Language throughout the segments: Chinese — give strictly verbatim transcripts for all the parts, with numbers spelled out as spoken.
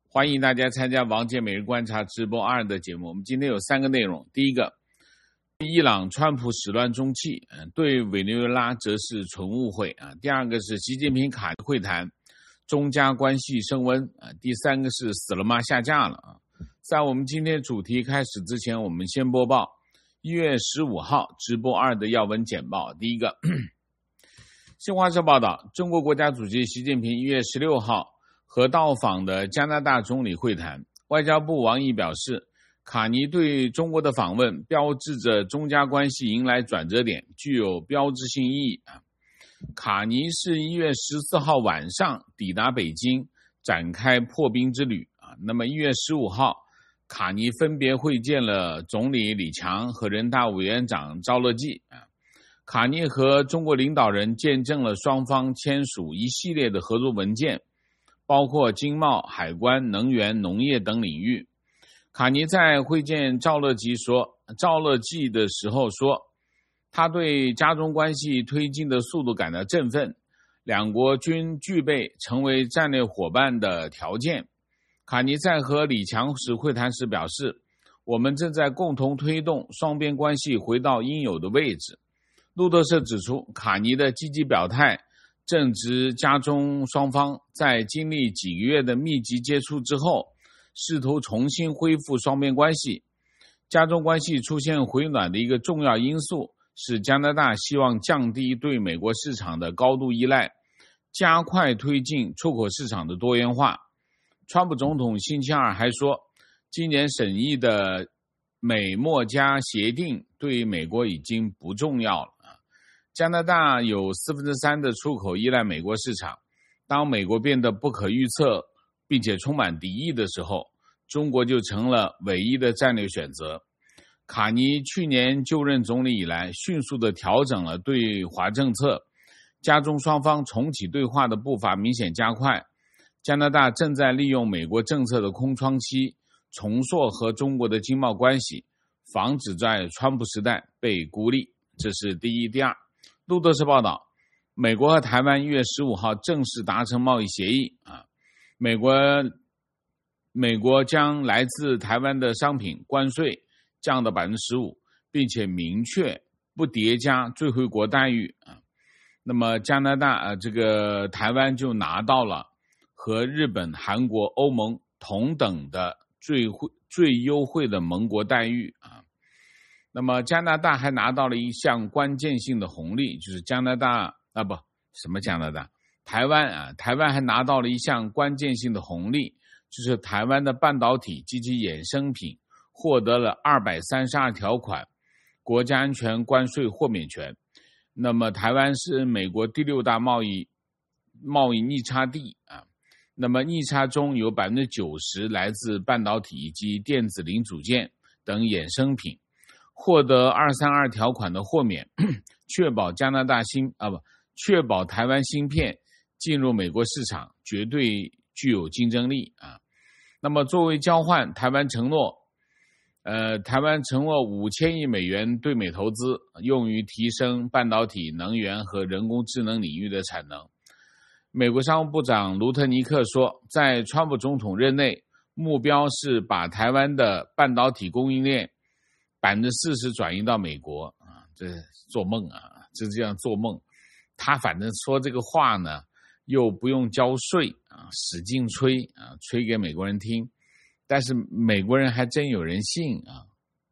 欢迎大家参加王杰每日观察直播二的节目。我们今天有三个内容：第一个，伊朗川普始乱终弃，对委内瑞拉则是纯误会啊；第二个是习近平卡会谈，中加关系升温啊；第三个是死了吗下架了啊。在我们今天主题开始之前，我们先播报一月十五号直播二的要闻简报。第一个，新华社报道，中国国家主席习近平一月十六号和到访的加拿大总理会谈。外交部王毅表示，卡尼对中国的访问标志着中加关系迎来转折点，具有标志性意义。卡尼是一月十四号晚上抵达北京，展开破冰之旅。那么一月十五号，卡尼分别会见了总理李强和人大委员长赵乐际。卡尼和中国领导人见证了双方签署一系列的合作文件，包括经贸、海关、能源、农业等领域。卡尼在会见赵乐际说，赵乐际的时候说，他对加中关系推进的速度感到振奋，两国均具备成为战略伙伴的条件。卡尼在和李强时会谈时表示，我们正在共同推动双边关系回到应有的位置。路透社指出，卡尼的积极表态正值加中双方在经历几个月的密集接触之后，试图重新恢复双边关系。加中关系出现回暖的一个重要因素是加拿大希望降低对美国市场的高度依赖，加快推进出口市场的多元化。川普总统星期二还说，今年审议的美墨加协定对美国已经不重要了。加拿大有四分之三的出口依赖美国市场，当美国变得不可预测并且充满敌意的时候，中国就成了唯一的战略选择。卡尼去年就任总理以来，迅速地调整了对华政策，加中双方重启对话的步伐明显加快。加拿大正在利用美国政策的空窗期，重塑和中国的经贸关系，防止在川普时代被孤立。这是第一。第二，路透社报道，美国和台湾一月十五号正式达成贸易协议啊，美国美国将来自台湾的商品关税降到 百分之十五， 并且明确不叠加最惠国待遇啊。那么加拿大呃这个台湾就拿到了和日本、韩国、欧盟同等的最惠最优惠的盟国待遇啊。那么加拿大还拿到了一项关键性的红利，就是加拿大啊不什么加拿大台湾啊，台湾还拿到了一项关键性的红利，就是台湾的半导体及其衍生品获得了二百三十二条款国家安全关税豁免权。那么台湾是美国第六大贸易贸易逆差地啊。那么逆差中有 百分之九十 来自半导体以及电子零组件等衍生品，获得二三二条款的豁免，确保加拿大芯啊不确保台湾芯片进入美国市场绝对具有竞争力啊。那么作为交换，台湾承诺呃台湾承诺五千亿美元对美投资，用于提升半导体、能源和人工智能领域的产能。美国商务部长卢特尼克说，在川普总统任内，目标是把台湾的半导体供应链 百分之四十 转移到美国啊，这做梦啊，这这样做梦。他反正说这个话呢，又不用交税啊，使劲吹啊，吹给美国人听，但是美国人还真有人信啊。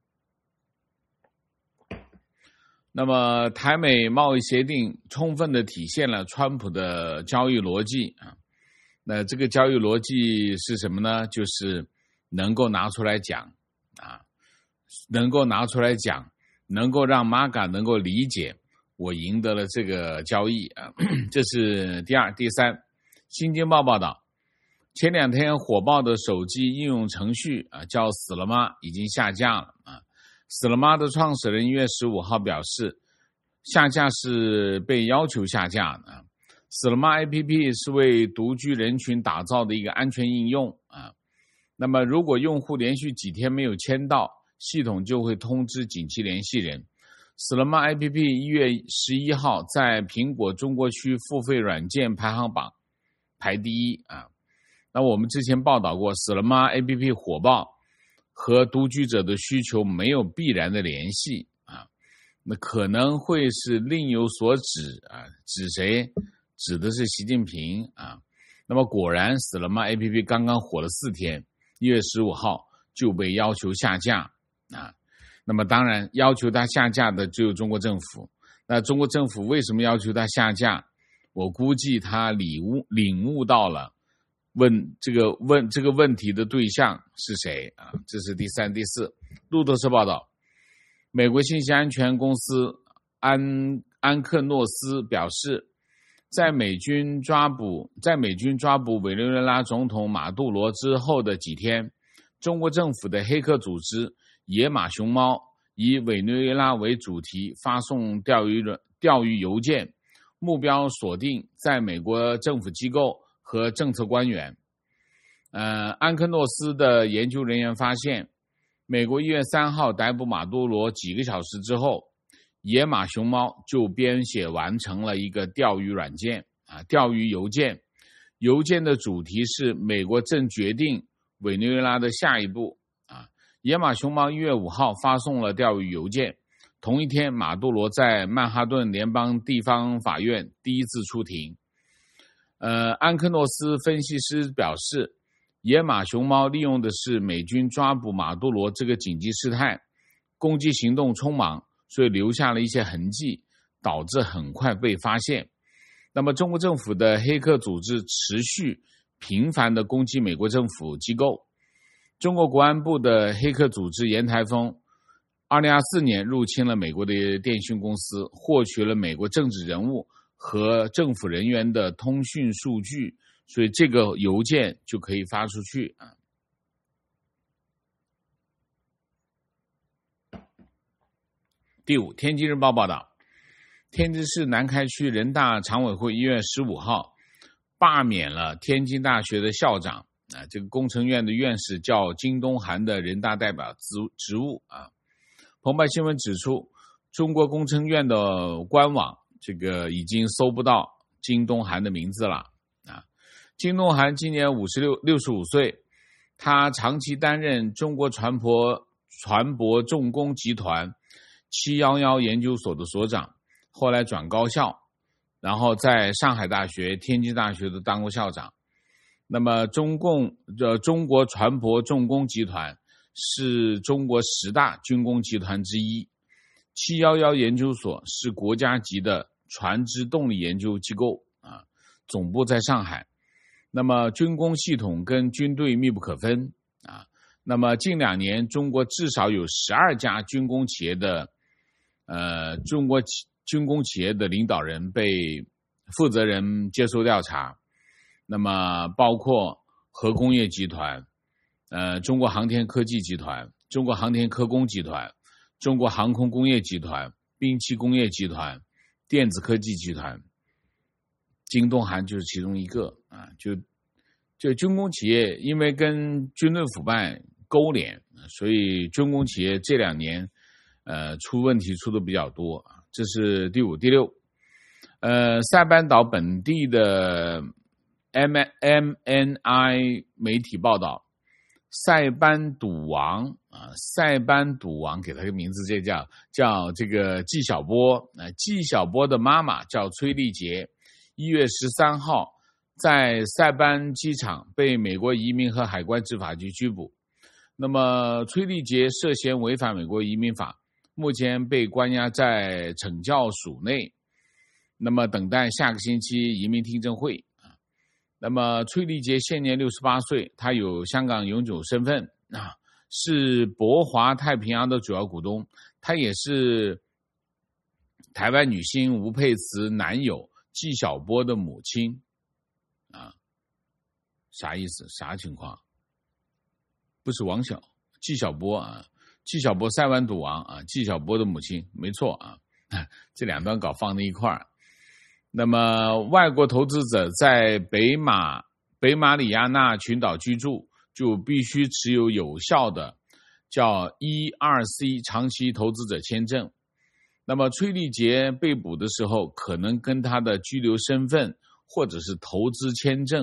那么台美贸易协定充分地体现了川普的交易逻辑啊。那这个交易逻辑是什么呢？就是能够拿出来讲啊，能够拿出来讲，能够让 M A G A 能够理解我赢得了这个交易啊。这是第二。第三，新京报报道，前两天火爆的手机应用程序啊，叫死了吗已经下架了啊。死了吗的创始人一月十五号表示，下架是被要求下架的。死了吗 A P P 是为独居人群打造的一个安全应用啊。那么如果用户连续几天没有签到，系统就会通知紧急联系人。死了吗 A P P 一月十一号在苹果中国区付费软件排行榜排第一啊。 那我们之前报道过，死了吗 A P P 火爆和独居者的需求没有必然的联系啊，那可能会是另有所指啊，指谁？指的是习近平啊。那么果然死了吗 A P P 刚刚火了四天，一月十五号就被要求下架啊。那么当然要求它下架的只有中国政府。那中国政府为什么要求它下架？我估计他领悟领悟到了问这个问这个问题的对象是谁啊？这是第三、第四。路透社报道，美国信息安全公司安安克诺斯表示，在美军抓捕在美军抓捕委内瑞拉总统马杜罗之后的几天，中国政府的黑客组织野马熊猫以委内瑞拉为主题发送钓鱼钓鱼邮件，目标锁定在美国政府机构和政策官员。呃，安克诺斯的研究人员发现，美国一月三号逮捕马杜罗几个小时之后，野马熊猫就编写完成了一个钓鱼软件啊，钓鱼邮件。邮件的主题是美国正决定委内瑞拉的下一步啊。野马熊猫一月五号发送了钓鱼邮件，同一天马杜罗在曼哈顿联邦地方法院第一次出庭。呃，安克诺斯分析师表示，野马熊猫利用的是美军抓捕马杜罗这个紧急事态，攻击行动匆忙，所以留下了一些痕迹，导致很快被发现。那么中国政府的黑客组织持续频繁地攻击美国政府机构。中国国安部的黑客组织沿台风二零二四年入侵了美国的电讯公司，获取了美国政治人物和政府人员的通讯数据，所以这个邮件就可以发出去啊。第五，天津日报报道，天津市南开区人大常委会一月十五号罢免了天津大学的校长啊，这个工程院的院士叫金东涵的人大代表职职务啊。澎湃新闻指出，中国工程院的官网这个已经搜不到金东涵的名字了啊。金东涵今年五十六六十五岁，他长期担任中国船舶船舶重工集团七一一研究所的所长，后来转高校，然后在上海大学、天津大学都当过校长。那么中共呃中国船舶重工集团是中国十大军工集团之一，七一一研究所是国家级的船只动力研究机构啊，总部在上海。那么军工系统跟军队密不可分啊。那么近两年，中国至少有十二家军工企业的呃中国军工企业的领导人被负责人接受调查。那么包括核工业集团、呃中国航天科技集团、中国航天科工集团、中国航空工业集团、兵器工业集团、电子科技集团，金东涵就是其中一个啊。就就军工企业因为跟军队腐败勾连，所以军工企业这两年呃出问题出的比较多啊。这是第五。第六，呃塞班岛本地的M N I 媒体报道，塞班赌王啊，塞班赌王给他个名字，这叫叫这个纪晓波啊，纪晓波的妈妈叫崔丽杰，一月十三号在塞班机场被美国移民和海关执法局拘捕。那么崔丽杰涉嫌违反美国移民法，目前被关押在惩教署内，那么等待下个星期移民听证会。那么崔丽杰现年六十八岁，他有香港永久身份啊，是博华太平洋的主要股东，他也是台湾女星吴佩慈男友纪晓波的母亲啊。啥意思？啥情况？不是王晓，纪晓波啊，纪晓波塞湾赌王啊，纪晓波的母亲，没错啊，这两段稿放在一块儿。那么外国投资者在北马北马里亚纳群岛居住，就必须持有有效的叫 E 二 C 长期投资者签证。那么崔丽杰被捕的时候，可能跟他的居留身份或者是投资签证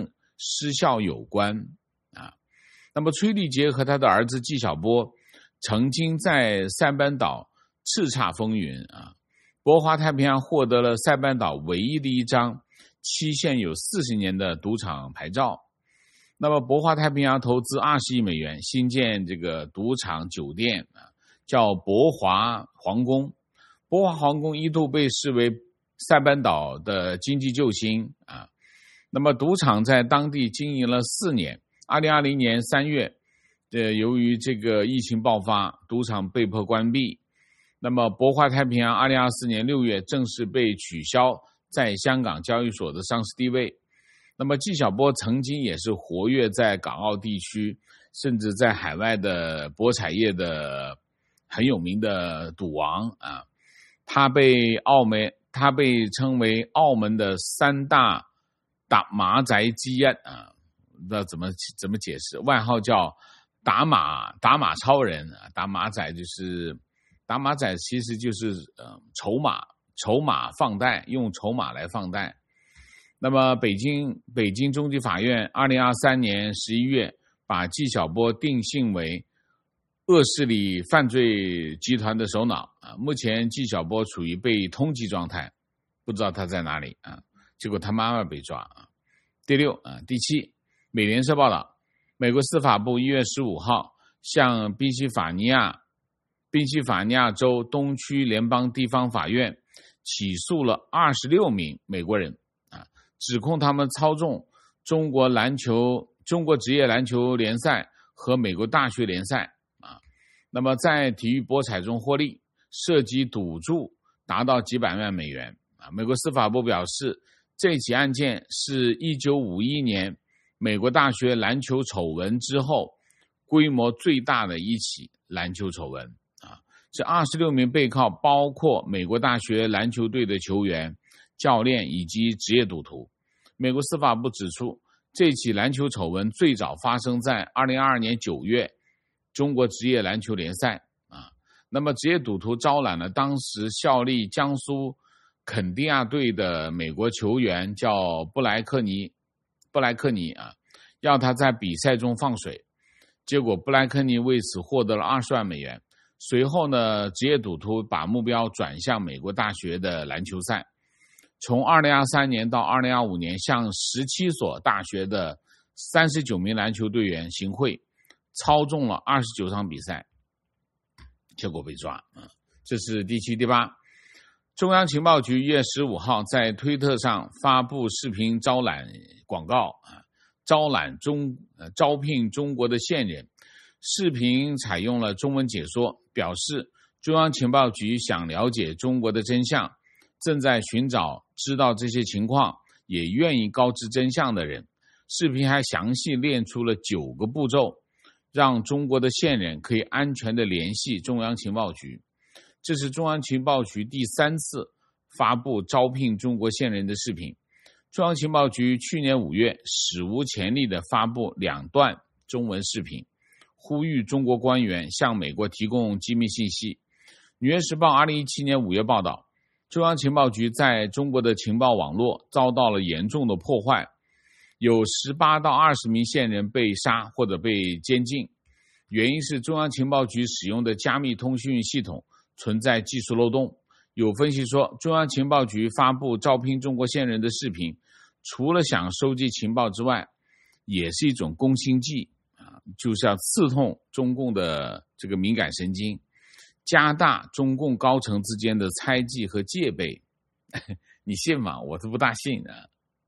失效有关啊。那么崔立杰和他的儿子纪晓波曾经在塞班岛叱咤风云啊，博华太平洋获得了塞班岛唯一的一张期限有四十年的赌场牌照。那么博华太平洋投资二十亿美元新建这个赌场酒店啊，叫博华皇宫。博华皇宫一度被视为塞班岛的经济救星啊。那么赌场在当地经营了四年，二零二零年三月，呃，由于这个疫情爆发，赌场被迫关闭。那么博华太平洋二零二四年六月正式被取消在香港交易所的上市地位。那么纪晓波曾经也是活跃在港澳地区，甚至在海外的博彩业的很有名的赌王啊。他被澳门，他被称为澳门的三大打马仔之一啊，不知道怎么怎么解释，外号叫打马打马超人啊，打马仔就是打马仔，其实就是呃筹码筹码放贷，用筹码来放贷。那么北京北京中级法院二零二三年十一月把纪晓波定性为恶势力犯罪集团的首脑啊，目前纪晓波处于被通缉状态，不知道他在哪里啊。结果他妈妈被抓啊。第六啊，第七，美联社报道，美国司法部一月十五号向宾夕法尼亚宾夕法尼亚州东区联邦地方法院起诉了二十六名美国人啊，指控他们操纵中国篮球中国职业篮球联赛和美国大学联赛啊，那么在体育博彩中获利，涉及赌注达到几百万美元啊。美国司法部表示，这起案件是一九五一年美国大学篮球丑闻之后规模最大的一起篮球丑闻啊。这二十六名被告包括美国大学篮球队的球员、教练以及职业赌徒。美国司法部指出，这起篮球丑闻最早发生在二零二二年九月中国职业篮球联赛啊。那么职业赌徒招揽了当时效力江苏肯蒂亚队的美国球员叫布莱克尼布莱克尼啊，要他在比赛中放水，结果布莱克尼为此获得了二十万美元。随后呢，职业赌徒把目标转向美国大学的篮球赛，从二零二三年到二零二五年向十七所大学的三十九名篮球队员行贿，操纵了二十九场比赛，结果被抓。这是第七。第八，中央情报局一月十五号在推特上发布视频招揽广告啊，招揽中呃招聘中国的线人。视频采用了中文解说，表示中央情报局想了解中国的真相，正在寻找知道这些情况也愿意告知真相的人。视频还详细列出了九个步骤，让中国的线人可以安全地联系中央情报局。这是中央情报局第三次发布招聘中国线人的视频。中央情报局去年五月史无前例地发布两段中文视频，呼吁中国官员向美国提供机密信息。纽约时报二零一七年五月报道，中央情报局在中国的情报网络遭到了严重的破坏，有十八到二十名线人被杀或者被监禁，原因是中央情报局使用的加密通讯系统存在技术漏洞。有分析说，中央情报局发布招聘中国线人的视频，除了想收集情报之外，也是一种攻心计啊，就是要刺痛中共的这个敏感神经，加大中共高层之间的猜忌和戒备。你信吗？我是不大信的。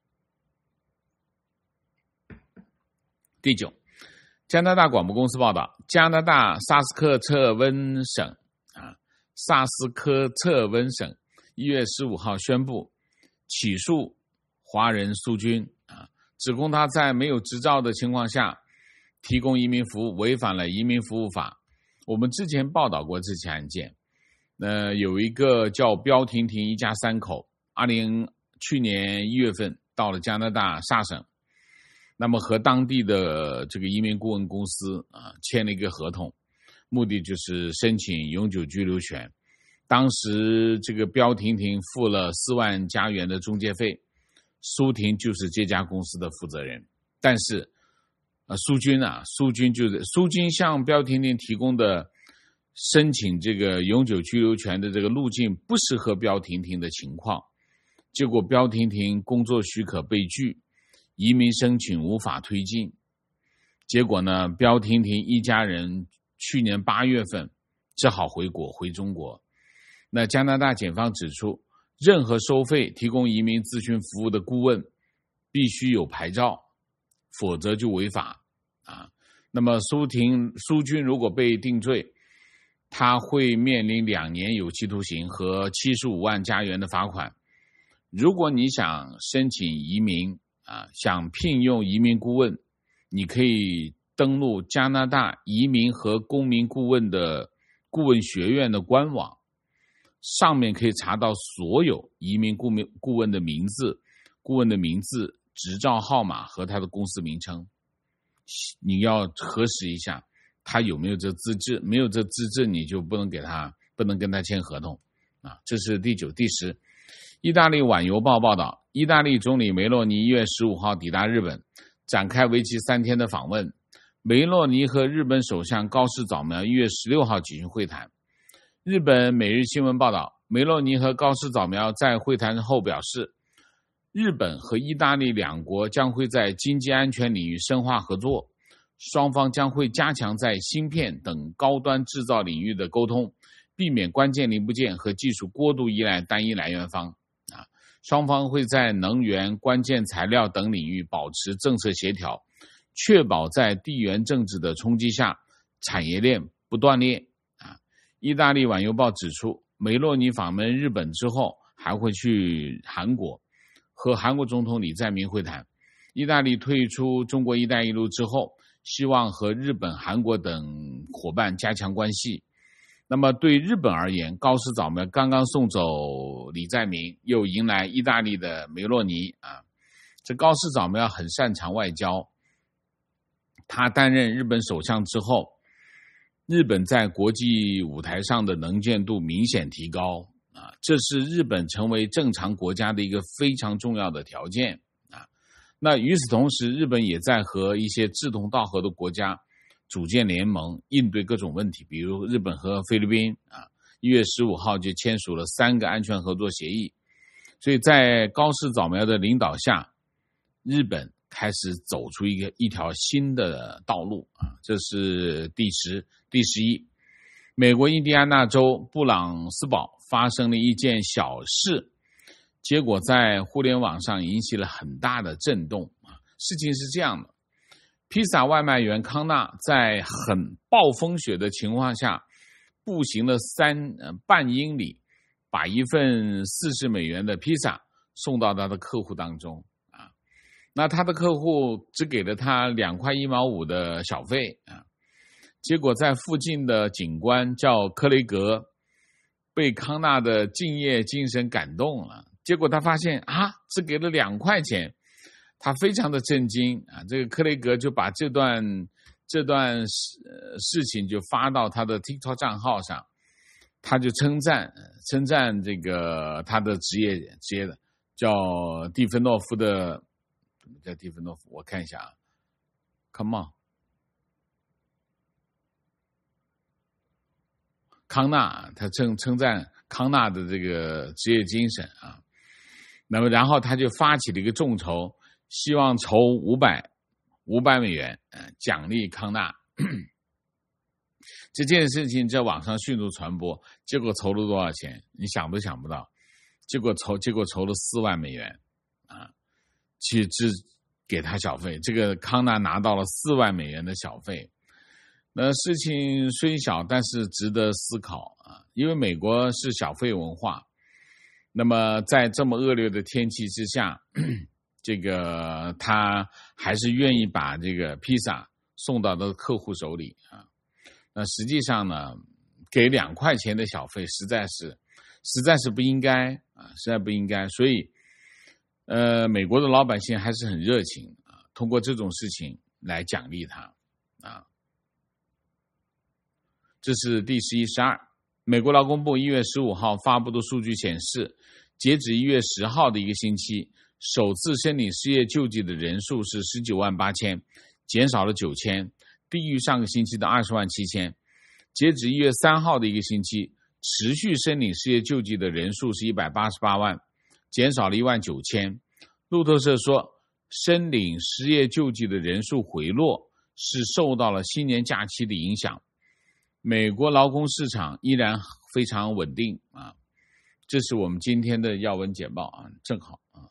第九，加拿大广播公司报道，加拿大萨斯克彻温省啊，萨斯科彻温省一月十五号宣布起诉华人苏军啊，指控他在没有执照的情况下提供移民服务，违反了移民服务法。我们之前报道过这起案件，呃，有一个叫标婷婷一家三口，二零去年一月份到了加拿大萨省，那么和当地的这个移民顾问公司啊签了一个合同，目的就是申请永久居留权。当时这个标婷婷付了四万加元的中介费，苏婷就是这家公司的负责人， 但是呃，苏军啊，苏军就是苏军向标婷婷提供的申请这个永久居留权的这个路径不适合标婷婷的情况，结果标婷婷工作许可被拒，移民申请无法推进。结果呢，标婷婷一家人去年八月份只好回国回中国。那加拿大检方指出，任何收费提供移民咨询服务的顾问必须有牌照，否则就违法啊。那么苏婷苏军如果被定罪，他会面临两年有期徒刑和七十五万加元的罚款。如果你想申请移民啊，想聘用移民顾问，你可以登录加拿大移民和公民顾问的顾问学院的官网，上面可以查到所有移民顾问顾问的名字、顾问的名字、执照号码和他的公司名称。你要核实一下他有没有这资质，没有这资质你就不能给他不能跟他签合同啊。这是第九。第十，意大利晚邮报报道，意大利总理梅洛尼一月十五号抵达日本，展开为期三天的访问。梅洛尼和日本首相高市早苗一月十六号举行会谈。日本每日新闻报道，梅洛尼和高市早苗在会谈后表示，日本和意大利两国将会在经济安全领域深化合作，双方将会加强在芯片等高端制造领域的沟通，避免关键零部件和技术过度依赖单一来源方。啊，双方会在能源、关键材料等领域保持政策协调，确保在地缘政治的冲击下，产业链不断裂。啊，意大利晚邮报指出，梅洛尼访问日本之后，还会去韩国，和韩国总统李在明会谈。意大利退出中国一带一路之后，希望和日本、韩国等伙伴加强关系。那么对日本而言，高市早苗刚刚送走李在明，又迎来意大利的梅洛尼啊。这高市早苗很擅长外交，他担任日本首相之后，日本在国际舞台上的能见度明显提高啊，这是日本成为正常国家的一个非常重要的条件啊。那与此同时，日本也在和一些志同道合的国家组建联盟，应对各种问题，比如日本和菲律宾啊，一月十五号就签署了三个安全合作协议。所以在高市早苗的领导下，日本开始走出一个一条新的道路啊，这是第十。第十一，美国印第安纳州布朗斯堡发生了一件小事，结果在互联网上引起了很大的震动啊。事情是这样的，披萨外卖员康纳在很暴风雪的情况下，步行了三、呃、半英里，把一份四十美元的披萨送到他的客户当中啊。那他的客户只给了他两块一毛五的小费啊。结果在附近的警官叫克雷格，被康纳的敬业精神感动了。结果他发现啊，只给了两块钱，他非常的震惊啊。这个克雷格就把这段这段事、呃、事情就发到他的 TikTok 账号上，他就称赞称赞这个他的职业职业的叫蒂芬诺夫的，怎么叫蒂芬诺夫？我看一下啊 ，Come on。康纳，他称称赞康纳的这个职业精神啊，那么然后他就发起了一个众筹，希望筹五百五百美元，呃，奖励康纳。这件事情在网上迅速传播，结果筹了多少钱？你想都想不到，结果筹结果筹了四万美元啊，去支给他小费，这个康纳拿到了四万美元的小费。那事情虽小，但是值得思考啊！因为美国是小费文化，那么在这么恶劣的天气之下，这个他还是愿意把这个披萨送到的客户手里啊。那实际上呢，给两块钱的小费实在是实在是不应该啊，实在不应该。所以，呃，美国的老百姓还是很热情啊，通过这种事情来奖励他啊。这是第十一、十二。美国劳工部一月十五号发布的数据显示，截止一月十号的一个星期， 首次申领失业救济的人数是十九万八千，减少了九千，低于上个星期的二十万七千。截止一月三号的一个星期，持续申领失业救济的人数是一百八十八万，减少了一万九千。路透社说，申领失业救济的人数回落是受到了新年假期的影响。美国劳工市场依然非常稳定啊，这是我们今天的要闻简报啊，正好啊。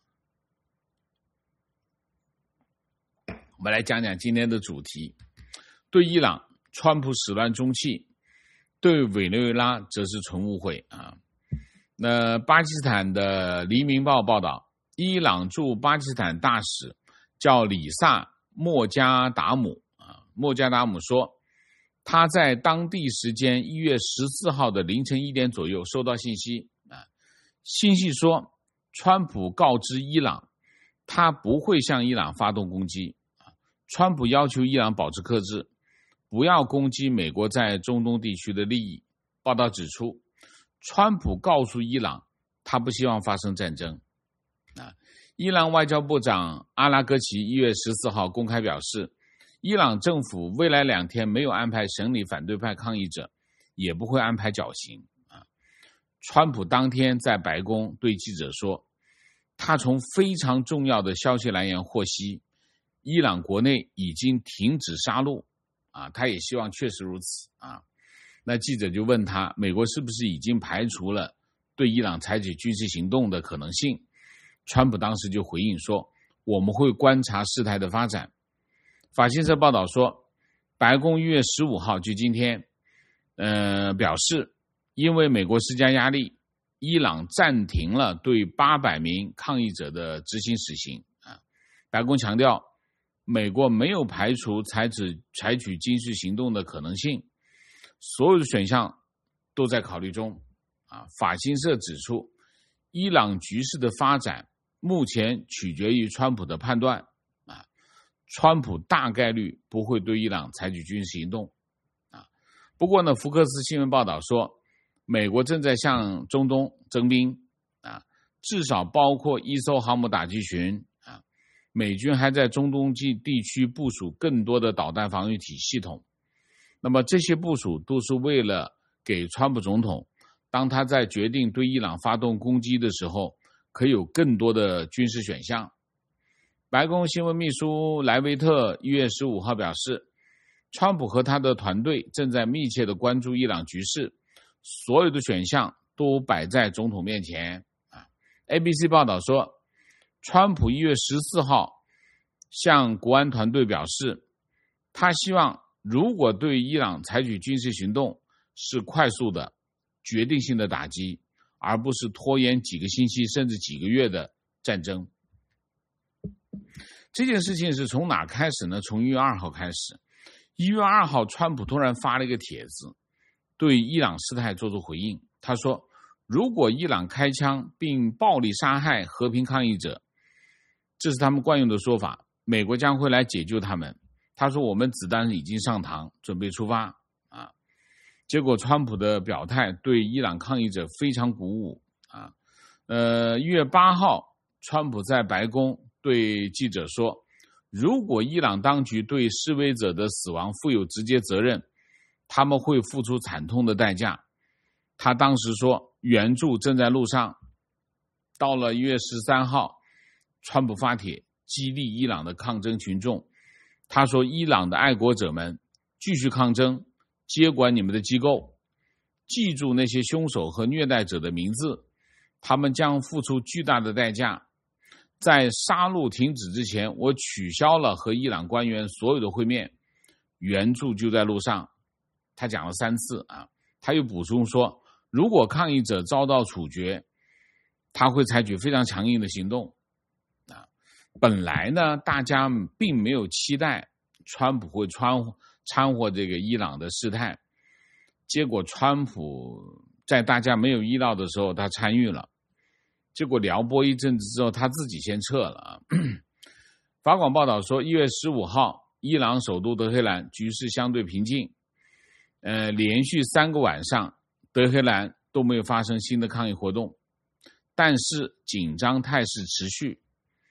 我们来讲讲今天的主题。对伊朗，川普始乱终弃；对委内瑞拉则是纯误会啊。那巴基斯坦的《黎明报》报道，伊朗驻巴基斯坦大使叫里萨莫加达姆啊，莫加达姆说，他在当地时间一月十四号的凌晨一点左右收到信息啊，信息说，川普告知伊朗，他不会向伊朗发动攻击啊。川普要求伊朗保持克制，不要攻击美国在中东地区的利益。报道指出，川普告诉伊朗，他不希望发生战争。啊，伊朗外交部长阿拉戈齐一月十四号公开表示，伊朗政府未来两天没有安排审理反对派抗议者，也不会安排绞刑。啊，川普当天在白宫对记者说，他从非常重要的消息来源获悉，伊朗国内已经停止杀戮。啊，他也希望确实如此啊。那记者就问他，美国是不是已经排除了对伊朗采取军事行动的可能性？川普当时就回应说，我们会观察事态的发展。法新社报道说，白宫一月十五号就今天呃表示，因为美国施加压力，伊朗暂停了对八百名抗议者的执行死刑啊。白宫强调，美国没有排除采取采取军事行动的可能性，所有的选项都在考虑中啊。法新社指出，伊朗局势的发展目前取决于川普的判断啊，川普大概率不会对伊朗采取军事行动啊。不过呢，福克斯新闻报道说，美国正在向中东征兵啊，至少包括一艘航母打击群啊。美军还在中东地区部署更多的导弹防御体系统。那么这些部署都是为了给川普总统，当他在决定对伊朗发动攻击的时候，可以有更多的军事选项。白宫新闻秘书莱维特一月十五号表示，川普和他的团队正在密切的关注伊朗局势，所有的选项都摆在总统面前。啊 A B C 报道说，川普一月十四号向国安团队表示，他希望如果对伊朗采取军事行动，是快速的、决定性的打击，而不是拖延几个星期甚至几个月的战争。这件事情是从哪开始呢？从一月二号开始。一月二号，川普突然发了一个帖子，对伊朗事态做出回应。他说，如果伊朗开枪并暴力杀害和平抗议者，这是他们惯用的说法，美国将会来解救他们。他说，我们子弹已经上膛，准备出发啊。结果川普的表态对伊朗抗议者非常鼓舞啊。呃，一月八号，川普在白宫对记者说，如果伊朗当局对示威者的死亡负有直接责任，他们会付出惨痛的代价。他当时说，援助正在路上。到了一月十三号，川普发帖激励伊朗的抗争群众。他说，伊朗的爱国者们继续抗争，接管你们的机构，记住那些凶手和虐待者的名字，他们将付出巨大的代价。在杀戮停止之前，我取消了和伊朗官员所有的会面，援助就在路上。他讲了三次啊，他又补充说，如果抗议者遭到处决，他会采取非常强硬的行动。啊，本来呢，大家并没有期待川普会掺掺和这个伊朗的事态，结果川普在大家没有意料的时候，他参与了。结果撩拨一阵子之后，他自己先撤了啊。法广报道说，一月十五号，伊朗首都德黑兰局势相对平静，呃，连续三个晚上，德黑兰都没有发生新的抗议活动，但是紧张态势持续。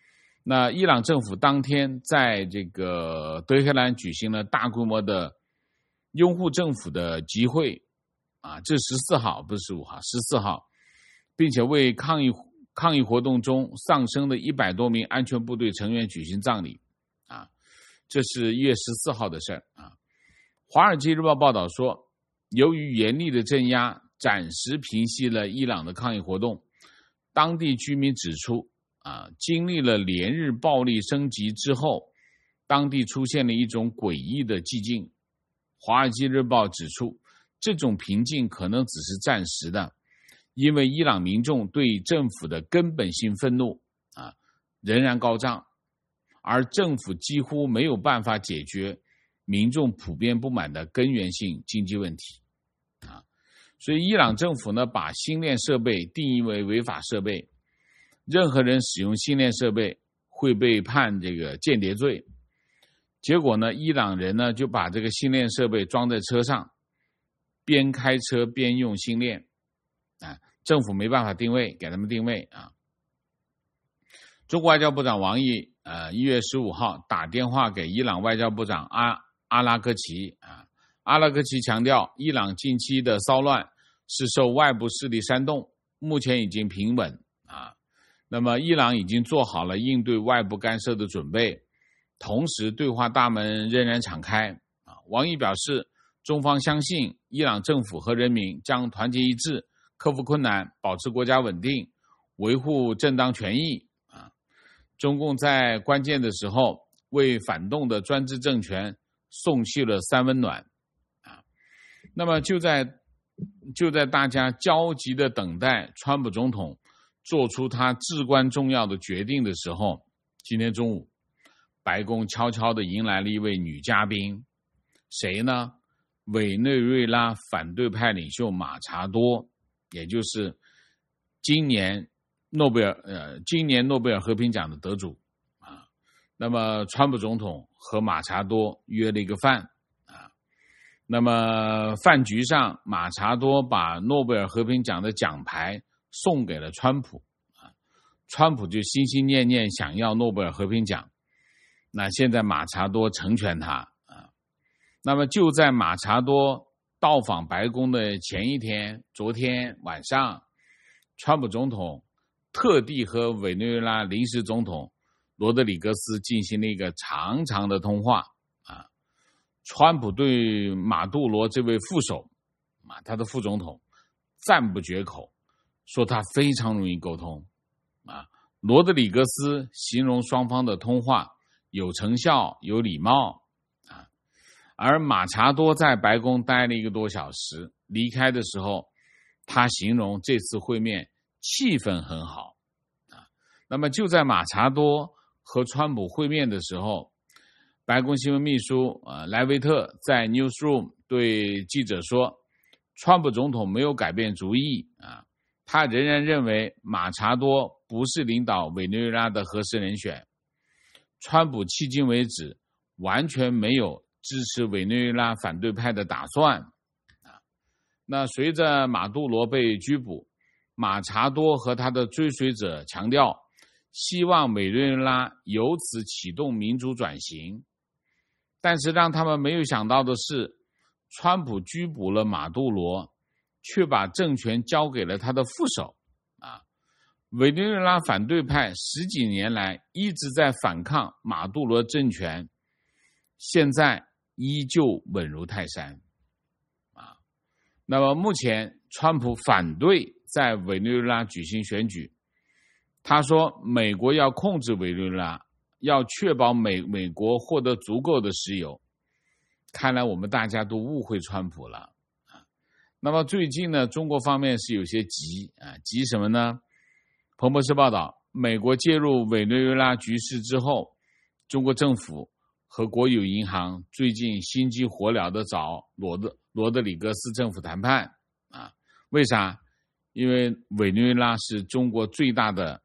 那伊朗政府当天在这个德黑兰举行了大规模的拥护政府的集会啊，这十四号不是十五号，十四号，并且为抗议抗议活动中丧生的一百多名安全部队成员举行葬礼啊，这是一月十四号的事儿啊。华尔街日报报道说，由于严厉的镇压暂时平息了伊朗的抗议活动，当地居民指出啊，经历了连日暴力升级之后，当地出现了一种诡异的寂静。华尔街日报指出，这种平静可能只是暂时的，因为伊朗民众对政府的根本性愤怒啊仍然高涨，而政府几乎没有办法解决民众普遍不满的根源性经济问题啊。所以伊朗政府呢，把星链设备定义为违法设备，任何人使用星链设备会被判这个间谍罪。结果呢，伊朗人呢就把这个星链设备装在车上，边开车边用星链啊，政府没办法定位，给他们定位啊。中国外交部长王毅呃一月十五号打电话给伊朗外交部长阿阿拉格齐啊，阿拉格齐强调，伊朗近期的骚乱是受外部势力煽动，目前已经平稳啊。那么伊朗已经做好了应对外部干涉的准备，同时对话大门仍然敞开啊。王毅表示，中方相信伊朗政府和人民将团结一致，克服困难，保持国家稳定，维护正当权益啊。中共在关键的时候为反动的专制政权送去了三温暖啊。那么就在就在大家焦急的等待川普总统做出他至关重要的决定的时候，今天中午白宫悄悄地迎来了一位女嘉宾，谁呢？委内瑞拉反对派领袖马查多，也就是今年诺贝尔呃今年诺贝尔和平奖的得主啊。那么川普总统和马查多约了一个饭啊。那么饭局上，马查多把诺贝尔和平奖的奖牌送给了川普啊，川普就心心念念想要诺贝尔和平奖。那现在马查多成全他啊。那么就在马查多到访白宫的前一天，昨天晚上，川普总统特地和委内瑞拉临时总统罗德里格斯进行了一个长长的通话啊。川普对马杜罗这位副手啊，他的副总统赞不绝口，说他非常容易沟通啊。罗德里格斯形容双方的通话有成效，有礼貌啊。而马查多在白宫待了一个多小时，离开的时候，他形容这次会面气氛很好啊。那么就在马查多和川普会面的时候，白宫新闻秘书呃莱维特在 Newsroom 对记者说，川普总统没有改变主意啊，他仍然认为马查多不是领导委内瑞拉的合适人选。川普迄今为止完全没有支持委内瑞拉反对派的打算啊。那随着马杜罗被拘捕，马查多和他的追随者强调，希望委内瑞拉由此启动民主转型。但是让他们没有想到的是，川普拘捕了马杜罗，却把政权交给了他的副手啊。委内瑞拉反对派十几年来一直在反抗马杜罗政权，现在依旧稳如泰山啊。那么目前川普反对在委内瑞拉举行选举，他说美国要控制委内瑞拉，要确保美美国获得足够的石油。看来我们大家都误会川普了啊。那么最近呢，中国方面是有些急啊，急什么呢？彭博社报道，美国介入委内瑞拉局势之后，中国政府和国有银行最近心急火燎地找罗德罗德里格斯政府谈判啊。为啥？因为委内瑞拉是中国最大的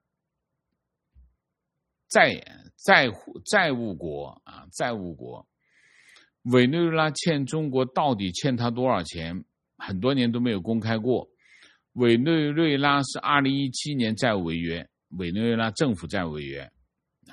债债债务国啊，债务国。委内瑞拉欠中国到底欠他多少钱，很多年都没有公开过。委内瑞拉是二零一七年债务违约，委内瑞拉政府债务违约啊。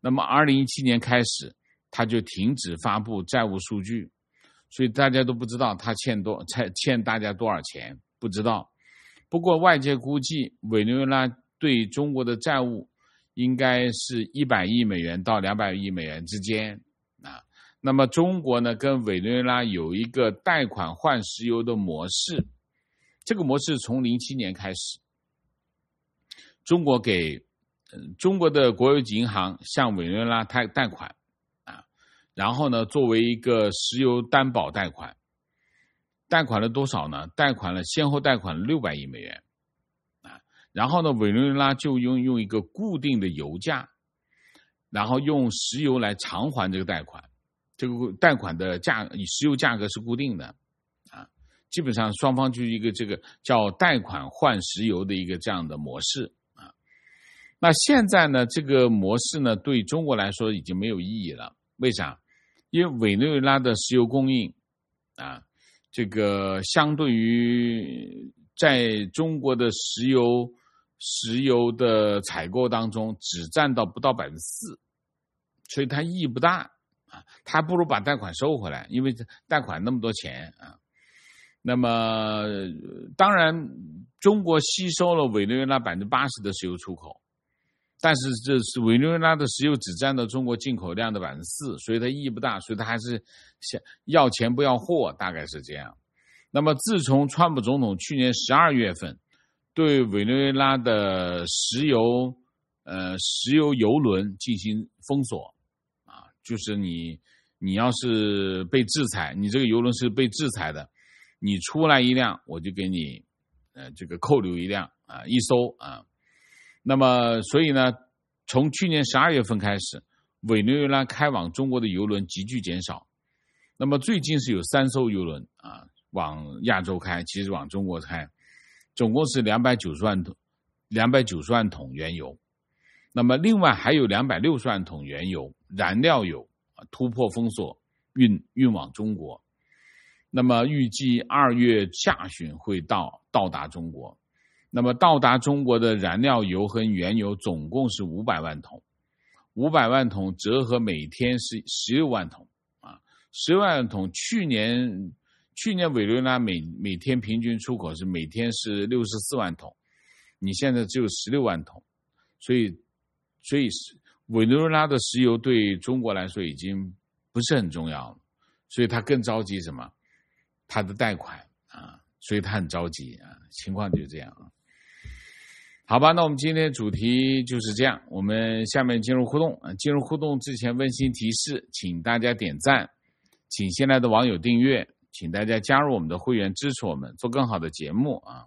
那么二零一七年开始，他就停止发布债务数据，所以大家都不知道他欠多欠欠大家多少钱，不知道。不过外界估计，委内瑞拉对中国的债务应该是一百亿美元到两百亿美元之间啊。那么中国呢，跟委内瑞拉有一个贷款换石油的模式，这个模式从零七年开始，中国给、呃、中国的国有银行向委内瑞拉贷贷款啊，然后呢，作为一个石油担保贷款。贷款了多少呢？贷款了，先后贷款了六百亿美元，啊，然后呢，委内瑞拉就用用一个固定的油价，然后用石油来偿还这个贷款，这个贷款的价，石油价格是固定的，啊，基本上双方就是一个这个叫贷款换石油的一个这样的模式啊。那现在呢，这个模式呢，对中国来说已经没有意义了，为啥？因为委内瑞拉的石油供应啊。这个相对于在中国的石油石油的采购当中，只占到不到百分之四，所以它意义不大啊。它还不如把贷款收回来，因为贷款那么多钱啊。那么当然，中国吸收了委内瑞拉百分之八十的石油出口，但是这是委内瑞拉的石油只占到中国进口量的百分之四，所以它意义不大，所以它还是要钱不要货，大概是这样。那么自从川普总统去年十二月份对委内瑞拉的石油呃石油油轮进行封锁啊，就是你你要是被制裁，你这个油轮是被制裁的，你出来一辆我就给你呃这个扣留一辆啊，一艘啊。那么，所以呢，从去年十二月份开始，委内瑞拉开往中国的邮轮急剧减少。那么最近是有三艘邮轮啊往亚洲开，其实往中国开，总共是两百九十万桶，两百九十万桶原油。那么另外还有两百六十万桶原油、燃料油啊突破封锁运运往中国。那么预计二月下旬会到到达中国。那么到达中国的燃料油和原油总共是五百万桶，五百万桶折合每天是十六万桶啊，十六万桶。去年去年委内瑞拉每每天平均出口是每天是六十四万桶，你现在只有十六万桶，所以所以委内瑞拉的石油对中国来说已经不是很重要了，所以他更着急什么？他的贷款啊，所以他很着急啊，情况就是这样啊。好吧，那我们今天主题就是这样，我们下面进入互动。进入互动之前温馨提示，请大家点赞，请新来的网友订阅，请大家加入我们的会员，支持我们做更好的节目啊。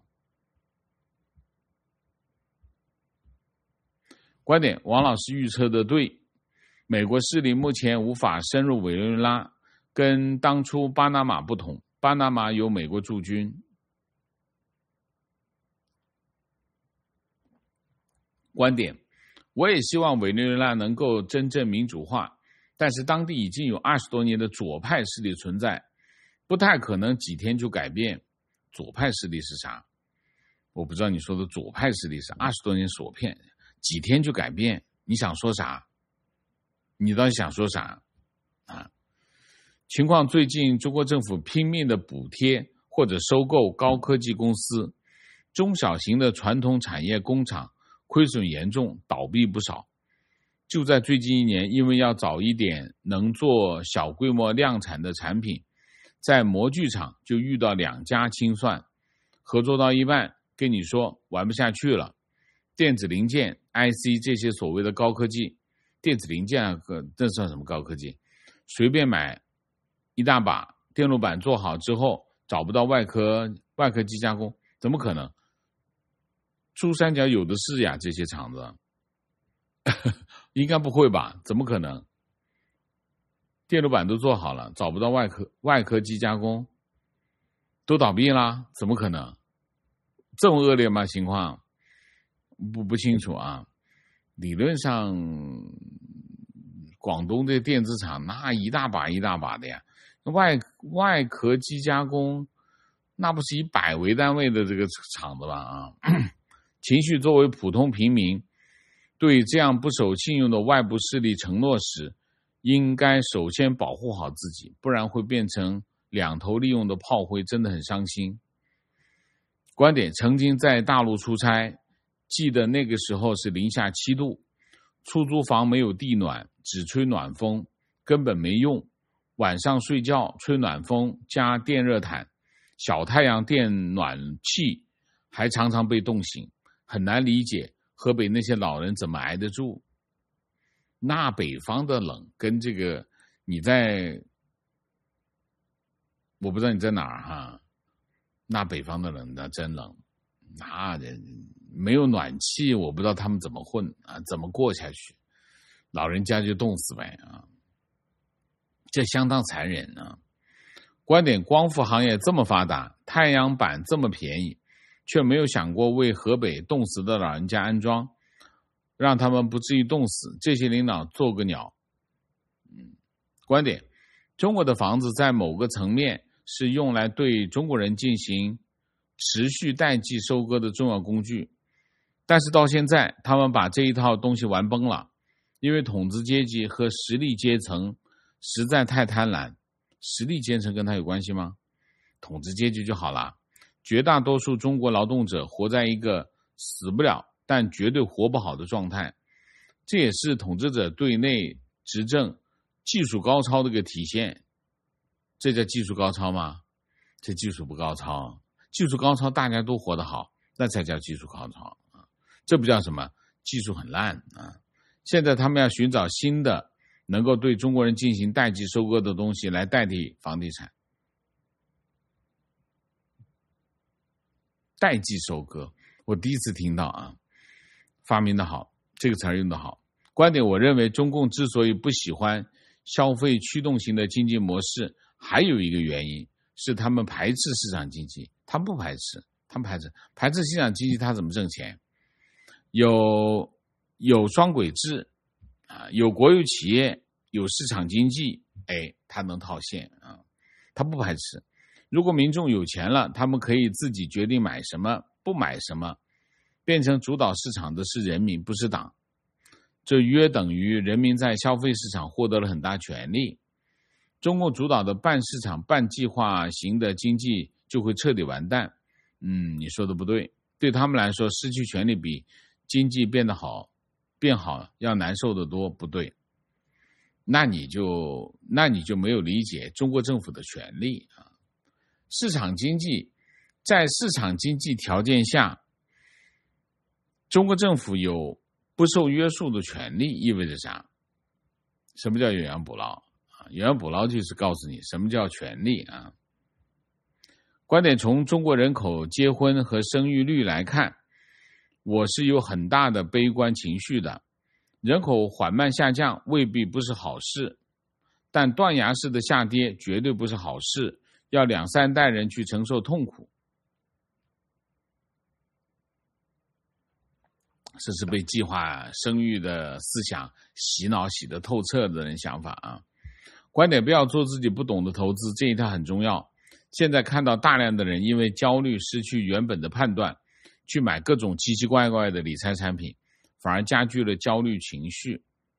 观点，王老师预测的对，美国势力目前无法深入委内瑞拉，跟当初巴拿马不同，巴拿马有美国驻军。观点，我也希望委内瑞拉能够真正民主化，但是当地已经有二十多年的左派势力存在，不太可能几天就改变。左派势力是啥？我不知道你说的左派势力是二十多年左派，几天就改变？你想说啥？你到底想说啥？啊？情况最近中国政府拼命的补贴或者收购高科技公司，中小型的传统产业工厂亏损严重，倒闭不少。就在最近一年，因为要早一点能做小规模量产的产品，在模具厂就遇到两家清算，合作到一半跟你说玩不下去了。电子零件 I C 这些所谓的高科技，电子零件啊，这算什么高科技？随便买一大把电路板做好之后，找不到外科外科机加工，怎么可能？珠三角有的是呀，这些厂子应该不会吧？怎么可能？电路板都做好了，找不到外科外科机加工，都倒闭了，怎么可能？这么恶劣吗？情况不不清楚啊。理论上，广东的电子厂那一大把一大把的呀，外外壳机加工那不是以百为单位的这个厂子吧啊？情绪作为普通平民， 对这样不守信用的外部势力承诺时，应该首先保护好自己，不然会变成两头利用的炮灰，真的很伤心。观点：曾经在大陆出差，记得那个时候是零下七度，出租房没有地暖，只吹暖风，根本没用。晚上睡觉吹暖风加电热毯，小太阳电暖气，还常常被冻醒，很难理解河北那些老人怎么挨得住。那北方的冷跟这个你在，我不知道你在哪儿哈，那北方的冷那真冷，那没有暖气，我不知道他们怎么混啊，怎么过下去，老人家就冻死呗啊，这相当残忍啊。观点：光伏行业这么发达，太阳板这么便宜，却没有想过为河北冻死的老人家安装，让他们不至于冻死，这些领导做个鸟。嗯，观点：中国的房子在某个层面是用来对中国人进行持续代际收割的重要工具，但是到现在他们把这一套东西玩崩了，因为统治阶级和实力阶层实在太贪婪。实力阶层跟他有关系吗？统治阶级就好了。绝大多数中国劳动者活在一个死不了但绝对活不好的状态，这也是统治者对内执政技术高超的一个体现。这叫技术高超吗？这技术不高超。技术高超大家都活得好，那才叫技术高超啊！这不叫什么技术很烂啊！现在他们要寻找新的能够对中国人进行代际收割的东西来代替房地产。代际收割，我第一次听到啊，发明的好，这个词儿用的好。观点：我认为中共之所以不喜欢消费驱动型的经济模式，还有一个原因是他们排斥市场经济。他们不排斥，他们排斥排斥市场经济，他怎么挣钱？有有双轨制啊，有国有企业，有市场经济，哎，他能套现啊，他不排斥。如果民众有钱了，他们可以自己决定买什么，不买什么，变成主导市场的是人民，不是党。这约等于人民在消费市场获得了很大权利。中共主导的半市场半计划型的经济就会彻底完蛋。嗯，你说的不对，对他们来说，失去权利比经济变得好变好要难受得多，不对。那你就那你就没有理解中国政府的权利啊。市场经济，在市场经济条件下，中国政府有不受约束的权利，意味着啥？什么叫远洋捕捞啊？远洋捕捞就是告诉你什么叫权利啊。观点：从中国人口结婚和生育率来看，我是有很大的悲观情绪的。人口缓慢下降未必不是好事，但断崖式的下跌绝对不是好事，要两三代人去承受痛苦。这是被计划生育的思想洗脑洗得透彻的人想法啊。观点：不要做自己不懂的投资，这一条很重要。现在看到大量的人因为焦虑失去原本的判断，去买各种奇奇怪怪的理财产品，反而加剧了焦虑情绪。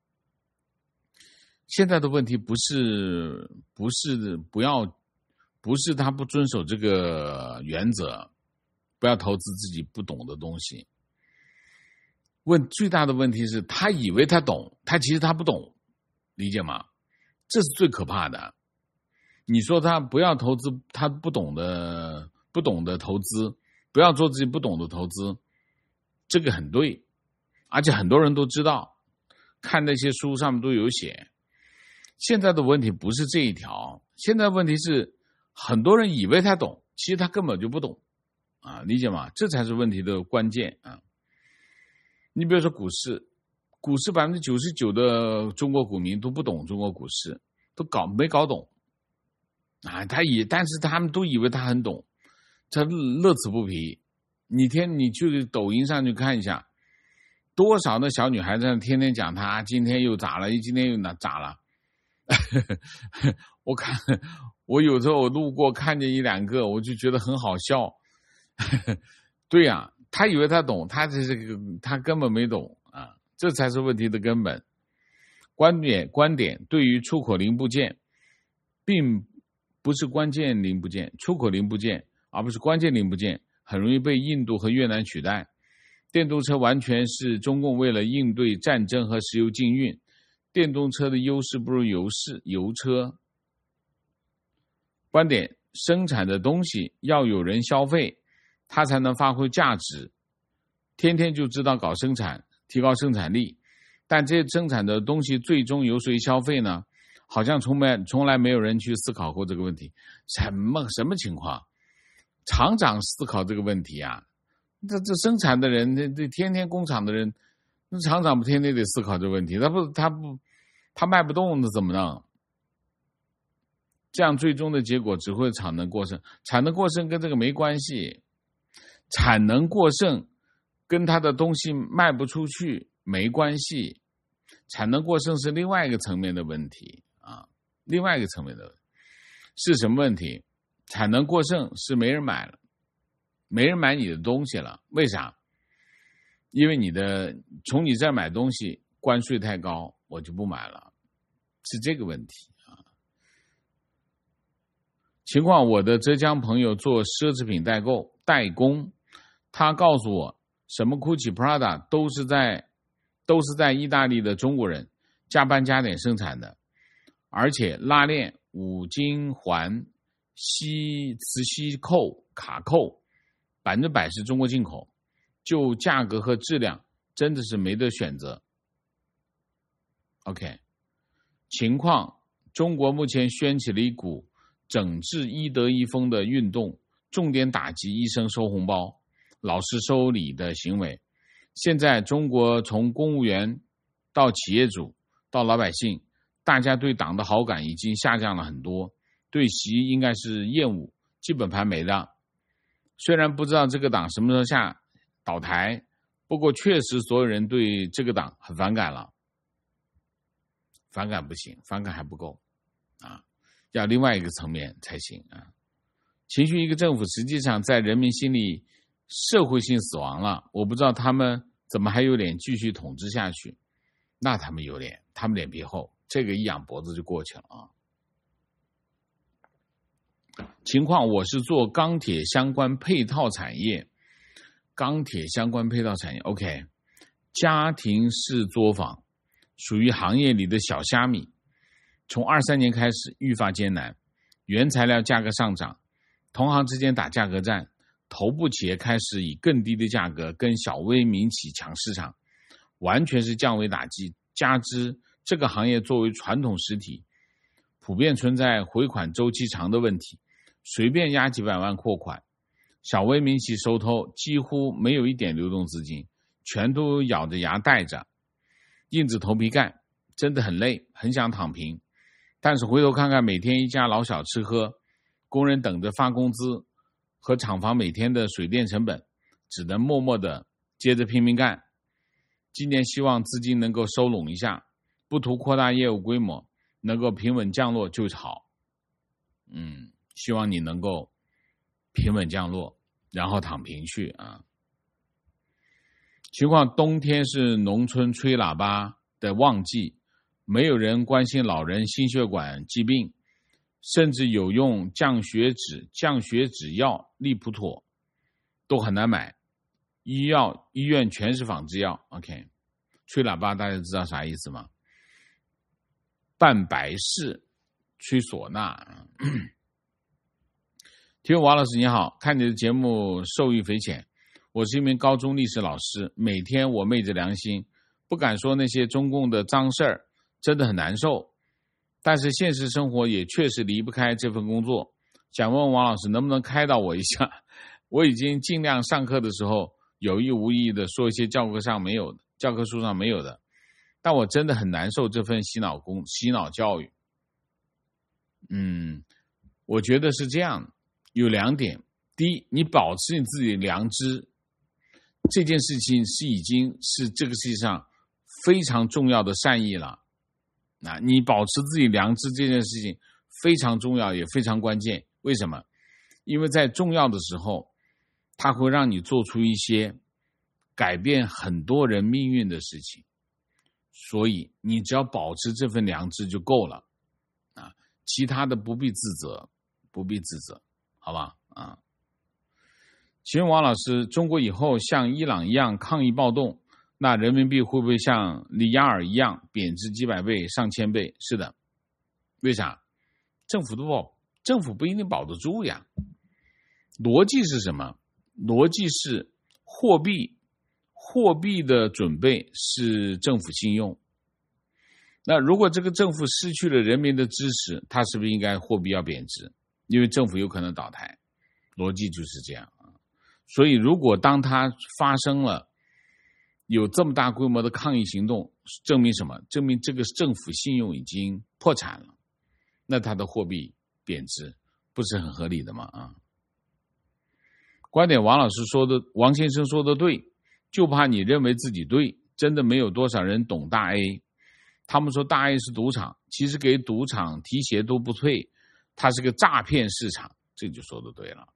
现在的问题不是不是不要不是他不遵守这个原则，不要投资自己不懂的东西。问最大的问题是他以为他懂，他其实他不懂，理解吗？这是最可怕的。你说他不要投资他不懂的不懂的投资，不要做自己不懂的投资，这个很对，而且很多人都知道，看那些书上面都有写。现在的问题不是这一条，现在问题是很多人以为他懂，其实他根本就不懂啊，理解吗？这才是问题的关键啊。你比如说股市，股市 百分之九十九 的中国股民都不懂中国股市，都搞没搞懂啊，他以但是他们都以为他很懂，他乐此不疲。你天你去抖音上去看一下，多少的小女孩在天天讲她今天又咋了，今天又哪咋了。我看我有时候我路过看见一两个，我就觉得很好笑。对呀、啊，他以为他懂，他这是他根本没懂啊， 这才是问题的根本。观点观点对于出口零部件，并不是关键零部件，出口零部件而不是关键零部件，很容易被印度和越南取代。电动车完全是中共为了应对战争和石油禁运，电动车的优势不如油市油车。观点，生产的东西要有人消费，它才能发挥价值。天天就知道搞生产，提高生产力，但这些生产的东西最终由谁消费呢？好像从没从来没有人去思考过这个问题。什么什么情况？厂长思考这个问题啊？这这生产的人，这这天天工厂的人，那厂长不天天得思考这个问题？他不他不他卖不动，那怎么弄？这样最终的结果只会产能过剩。产能过剩跟这个没关系，产能过剩跟他的东西卖不出去没关系，产能过剩是另外一个层面的问题啊，另外一个层面的问题是什么问题？产能过剩是没人买了，没人买你的东西了，为啥？因为你的从你这儿买东西关税太高，我就不买了，是这个问题啊。情况，我的浙江朋友做奢侈品代购代工，他告诉我，什么 Gucci、Prada 都是在都是在意大利的中国人加班加点生产的，而且拉链、五金环、锡磁吸扣、卡扣，百分之百是中国进口，就价格和质量真的是没得选择。OK， 情况，中国目前掀起了一股整治医德医风的运动，重点打击医生收红包、老师收礼的行为。现在中国从公务员到企业主到老百姓，大家对党的好感已经下降了很多，对习应该是厌恶，基本盘没了。虽然不知道这个党什么时候下倒台，不过确实所有人对这个党很反感了。反感不行，反感还不够啊，要另外一个层面才行啊。情绪一个政府实际上在人民心里社会性死亡了，我不知道他们怎么还有脸继续统治下去。那他们有脸，他们脸皮厚，这个一仰脖子就过去了啊。情况，我是做钢铁相关配套产业，钢铁相关配套产业 OK， 家庭式作坊，属于行业里的小虾米。从二三年开始愈发艰难，原材料价格上涨，同行之间打价格战，头部企业开始以更低的价格跟小微民企抢市场，完全是降维打击。加之这个行业作为传统实体，普遍存在回款周期长的问题，随便压几百万扩款，小微民企收偷几乎没有一点流动资金，全都咬着牙带着，硬着头皮干，真的很累，很想躺平。但是回头看看每天一家老小吃喝，工人等着发工资和厂房每天的水电成本，只能默默的接着拼命干。今年希望资金能够收拢一下，不图扩大业务规模，能够平稳降落就好。嗯，希望你能够平稳降落，然后躺平去啊。情况，冬天是农村吹喇叭的旺季，没有人关心老人心血管疾病，甚至有用降血脂、降血脂药利普妥都很难买，医药医院全是仿制药。 OK， 吹喇叭大家知道啥意思吗？办白事，吹唢呐。听众王老师你好，看你的节目受益匪浅，我是一名高中历史老师，每天我昧着良心不敢说那些中共的脏事儿，真的很难受，但是现实生活也确实离不开这份工作。想问王老师能不能开导我一下，我已经尽量上课的时候有意无意的说一些教科上没有的教科书上没有的，但我真的很难受这份洗脑工洗脑教育。嗯，我觉得是这样，有两点。第一，你保持你自己的良知，这件事情是已经是这个世界上非常重要的善意了。啊，你保持自己良知这件事情非常重要，也非常关键。为什么？因为在重要的时候，它会让你做出一些改变很多人命运的事情。 所以你只要保持这份良知就够了啊，其他的不必自责，不必自责，好吧？啊，请问王老师，中国以后像伊朗一样抗议暴动，那人民币会不会像里亚尔一样贬值几百倍、上千倍？是的，为啥？政府都保，政府不一定保得住呀。逻辑是什么？逻辑是货币，货币的准备是政府信用。那如果这个政府失去了人民的支持，它是不是应该货币要贬值？因为政府有可能倒台，逻辑就是这样啊。所以如果当它发生了有这么大规模的抗议行动，证明什么？证明这个政府信用已经破产了，那它的货币贬值不是很合理的吗？啊，观点王老师说的，王先生说的对，就怕你认为自己对，真的没有多少人懂大 A。他们说大 A 是赌场，其实给赌场提鞋都不退，它是个诈骗市场，这就说的对了。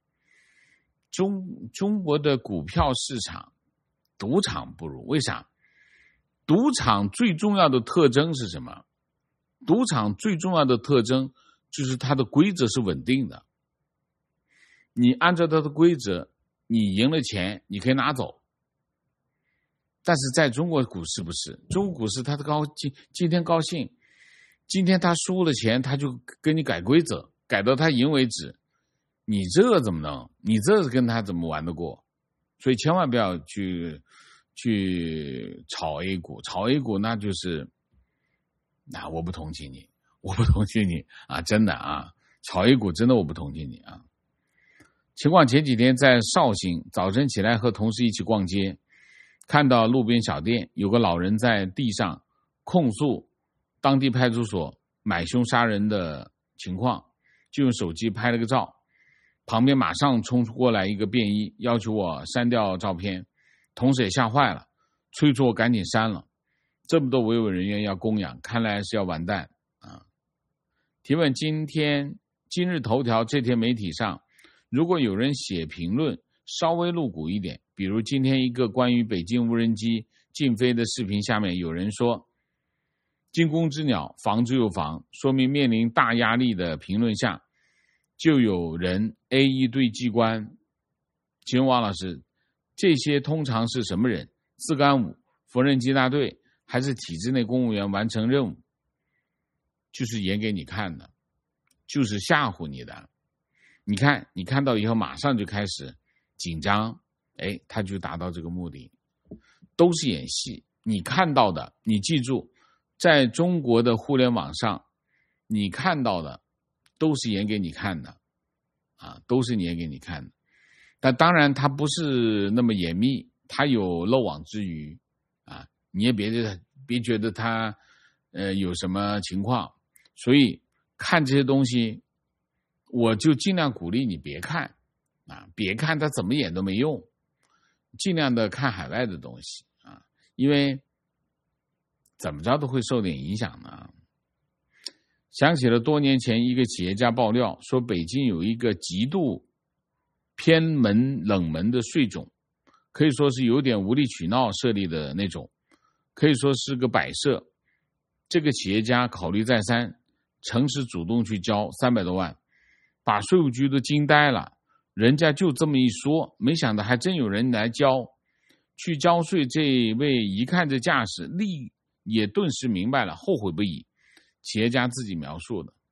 中中国的股票市场，赌场不如，为啥？赌场最重要的特征是什么？赌场最重要的特征就是它的规则是稳定的。你按照它的规则，你赢了钱，你可以拿走。但是在中国股市不是，中国股市它的高今今天高兴，今天他输了钱，他就跟你改规则，改到他赢为止。你这怎么能？你这跟他怎么玩得过？所以千万不要去去炒 A 股，炒 A 股那就是啊，我不同情你，我不同情你啊，真的啊，炒 A 股真的我不同情你啊。情况前几天在绍兴，早晨起来和同事一起逛街，看到路边小店有个老人在地上控诉当地派出所买凶杀人的情况，就用手机拍了个照，旁边马上冲过来一个便衣，要求我删掉照片，同时也吓坏了，催促我赶紧删了。这么多维稳人员要供养，看来是要完蛋啊！提问：今天今日头条这天媒体上，如果有人写评论稍微露骨一点，比如今天一个关于北京无人机禁飞的视频下面有人说惊弓之鸟防之又防，说明面临大压力的评论下，就有人 A 一对机关。请问王老师，这些通常是什么人？自干五、缝纫机大队，还是体制内公务员完成任务？就是演给你看的，就是吓唬你的。你看你看到以后马上就开始紧张，哎，他就达到这个目的，都是演戏。你看到的，你记住，在中国的互联网上，你看到的都是演给你看的啊，都是演给你看的。但当然它不是那么严密，它有漏网之鱼啊，你也别别觉得它呃有什么情况。所以看这些东西，我就尽量鼓励你别看啊，别看，它怎么演都没用，尽量的看海外的东西啊，因为怎么着都会受点影响的。想起了多年前一个企业家爆料说，北京有一个极度偏门冷门的税种，可以说是有点无理取闹设立的那种，可以说是个摆设。这个企业家考虑再三，诚实主动去交三百多万，把税务局都惊呆了。人家就这么一说，没想到还真有人来交。去交税这位一看这架势，立也顿时明白了，后悔不已。企业家自己描述的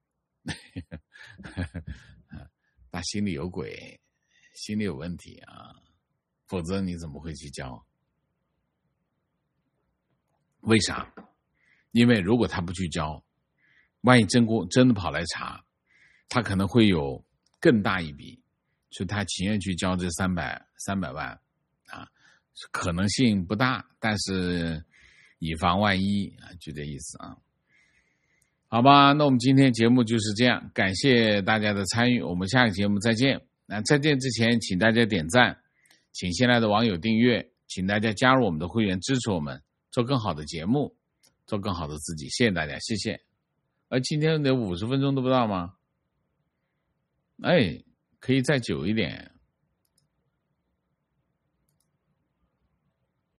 他心里有鬼，心里有问题啊，否则你怎么会去交？为啥？因为如果他不去交，万一真公真的跑来查，他可能会有更大一笔，所以他情愿去交这三百三百万啊，可能性不大，但是以防万一啊，就这意思啊。好吧，那我们今天节目就是这样，感谢大家的参与，我们下个节目再见。那再见之前，请大家点赞，请新来的网友订阅，请大家加入我们的会员，支持我们做更好的节目，做更好的自己。谢谢大家，谢谢。而今天得五十分钟都不到吗？哎，可以再久一点。